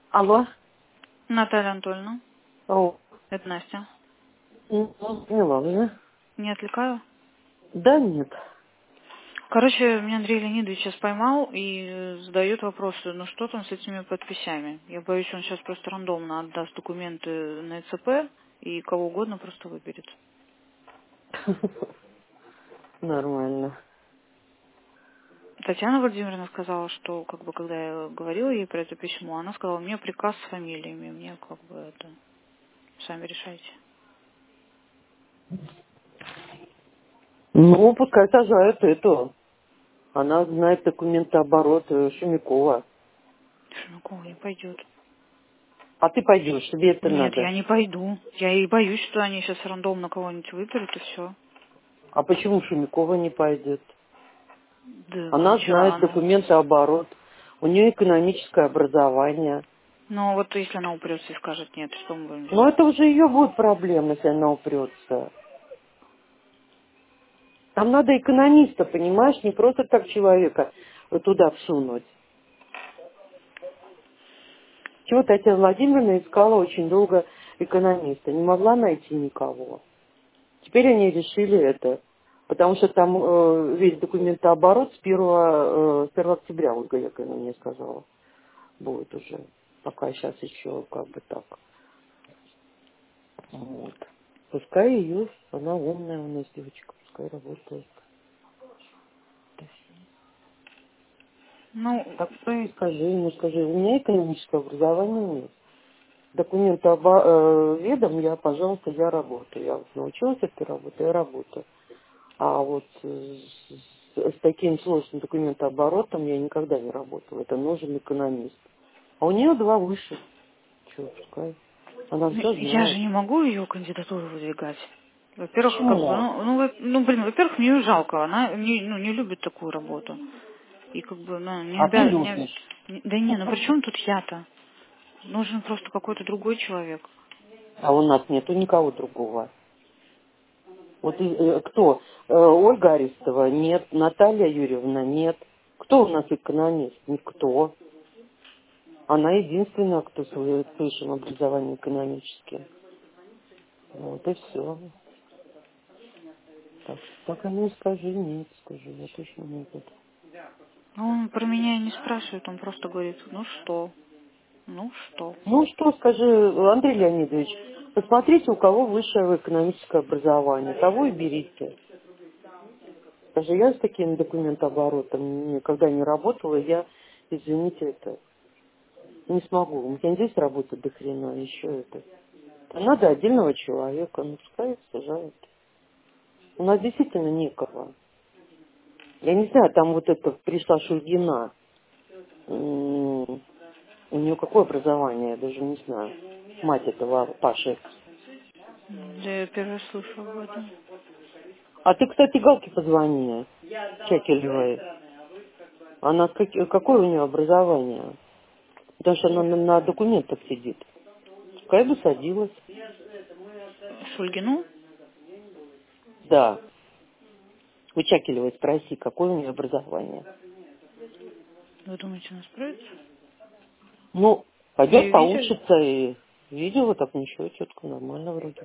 Алло. Наталья Анатольевна, О, это Настя. поняла уже. Не отвлекаю? Да нет. Короче, меня Андрей Леонидович сейчас поймал и задает вопросы, ну что там с этими подписями? Я боюсь, он сейчас просто рандомно отдаст документы на ЭЦП и кого угодно просто выберет. Нормально. Татьяна Владимировна сказала, что как бы когда я говорила ей про это письмо, она сказала, мне приказ с фамилиями, мне как бы это, сами решайте. Ну, пускай сажают эту. Она знает документооборот Шумякова. Шумакова не пойдет. А ты пойдешь, тебе это Нет, надо. я не пойду. Я и боюсь, что они сейчас рандомно кого-нибудь выберут и все. А почему Шумякова не пойдет? Да, Она ничего, знает она. документооборот. У нее экономическое образование. Но вот если она упрется и скажет нет, что мы будем Но делать? это уже ее будет проблема, если она упрется. Там надо экономиста, понимаешь, не просто так человека туда всунуть. Чего Татьяна Владимировна искала очень долго экономиста, не могла найти никого. Теперь они решили это, потому что там весь документооборот с 1 октября, Ольга Яковлевна мне сказала, будет уже. Пока сейчас еще как бы так. Вот. Пускай ее, она умная у нас девочка, пускай работает. Ну, Так что и скажи, у меня экономического образования нет. Документы ведом я, пожалуйста, я работаю. Я вот научилась этой работе, я работаю. А вот с таким сложным документооборотом я никогда не работала. Это нужен экономист. А у нее два выше. Чего, пускай. Она все я же знает. не могу ее кандидатуру выдвигать. Во-первых, как бы, Почему? блин, во-первых, мне ее жалко, она не любит такую работу. И как бы, ну, А ты любишь. да не, ну при чем тут я-то? Нужен просто какой-то другой человек. А у нас нету никого другого. Вот кто? Ольга Арестова? Нет. Наталья Юрьевна? Нет. Кто у нас экономист? Никто. Она единственная, кто с высшим образованием экономическим. Вот и все. Так что пока не скажи, нет, скажи, я точно не буду. Но он про меня и не спрашивает, он просто говорит, ну что, ну что. Ну что, скажи, Андрей Леонидович, посмотрите, у кого высшее экономическое образование, того и берите. Скажи, я с таким документооборотом никогда не работала, я, извините, это не смогу. У меня здесь работать до хрена, еще это. Надо отдельного человека, ну пускай сажают. У нас действительно некого. Я не знаю, там вот это пришла Шульгина. У нее какое образование, я даже не знаю. Мать этого Паши. Да я первый раз слышу об этом. А ты, кстати, Галке позвони, Чакелевой. Она какое у нее образование? Потому что она на документах сидит. Пускай бы садилась. Шульгину? Да. У Чакелевой спроси, какое у нее образование. Вы думаете, она справится? Ну, Вы пойдет ее видели? поучится и видела, так ничего, четко, нормально вроде.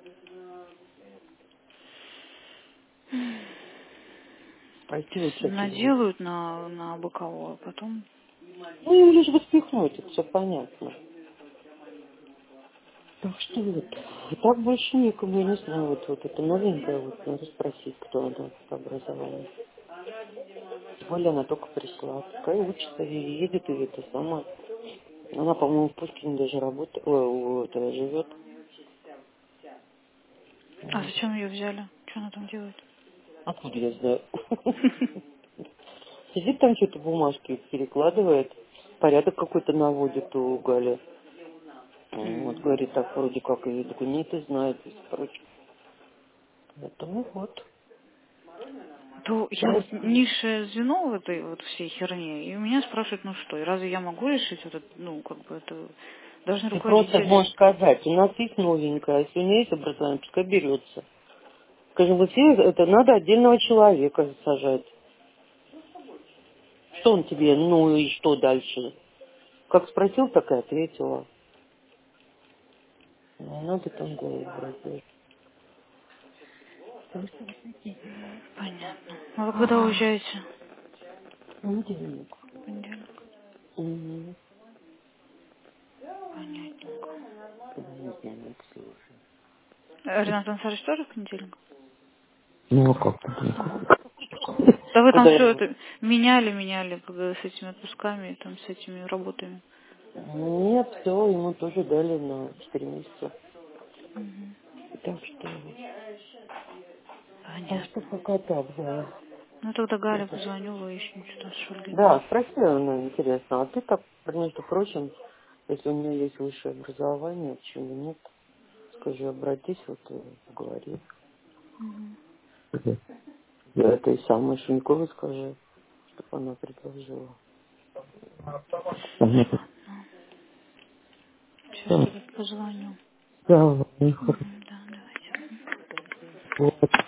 Спасибо, Чакелевой. Наделают на боковое, а потом... Ну, им лишь бы спихнуть, это все понятно. Так что вот, а так больше некому, я не знаю, вот это новенькая, вот надо спросить, кто она по образованию. Тем более она только пришла, пускай учится и едет, и это сама. Она, по-моему, в Пушкине даже работает, живет. А Вот. зачем ее взяли? Что она там делает? Откуда я знаю? Сидит там что-то бумажки перекладывает, порядок какой-то наводит у Гали. Вот, говорит, так вроде как и документы знает, и прочее. Поэтому вот. То я вот низшее звено в этой вот всей херне, и у меня спрашивают, ну что, и разве я могу решить этот, ну, как бы это должны Ты просто руководители. можешь сказать, у нас есть новенькая, если у нее есть образование, пускай берется. Скажем, вот здесь это надо отдельного человека сажать. Что он тебе, ну и что дальше? Как спросил, так и ответила. Не надо там голову брать. Понятно. А вы когда уезжаете? Понедельник. Понедельник. Угу. Понятненько. Понедельник слушай. Ренат Ансарович тоже в понедельник? Ну, а как Мгм. понедельник? Да вы там Куда все его? это меняли когда с этими отпусками, там, с этими работами. Нет, все, ему тоже дали на 4 месяца. Мгм. Так что... Так что Понятно. пока так, да. Ну тогда Галя позвоню, выясню, что там с Шульгиным. Да, спросила, ну, интересно. А ты так, между прочим, если у меня есть высшее образование, почему нет? Скажи, обратись, вот поговори. Мгм. Я это и самой Шуньковой скажи, чтобы она предложила. Понятно. Сейчас тогда позвоню. Да, Мгм. Да, давайте. вот.